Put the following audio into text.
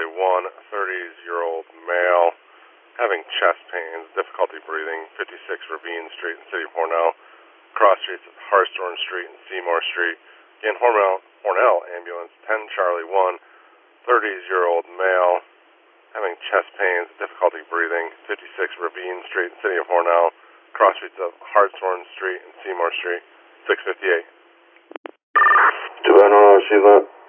Charlie 1, 30-year-old male, having chest pains, difficulty breathing, 56 Ravine Street in City of Hornell, cross streets of Hartshorn Street and Seymour Street. Again, Hornell ambulance, 10 Charlie 1, 30-year-old male, having chest pains, difficulty breathing, 56 Ravine Street in City of Hornell, cross streets of Hartshorn Street and Seymour Street, 658. 2 Sheila.